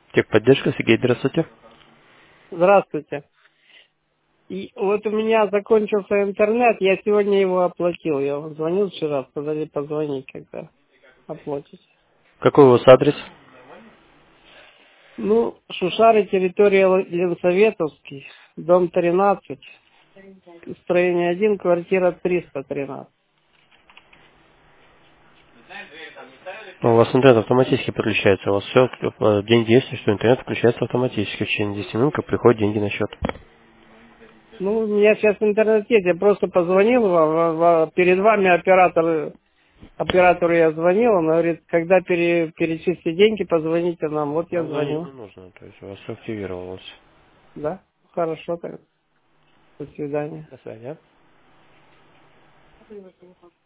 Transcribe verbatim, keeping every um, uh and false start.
Техподдержка, Сергей, здравствуйте. Здравствуйте. И вот у меня закончился интернет, я сегодня его оплатил. Я вам звонил вчера, сказали позвонить, когда оплатить. Какой у вас адрес? Ну, Шушары, территория Л- Ленсоветовский, дом тринадцать, строение один, квартира триста тринадцать. У вас интернет автоматически подключается. У вас все, деньги есть, что интернет включается автоматически. В течение десяти минут, как приходят деньги на счет. Ну, у меня сейчас интернет есть, я просто позвонил вам, в- в- перед вами оператор, оператору я звонил, он говорит, когда пере, перечислите деньги, позвоните нам. Вот я Нам звонить звоню. не нужно, то есть у вас все активировалось. Да? Хорошо, так. До свидания. До свидания.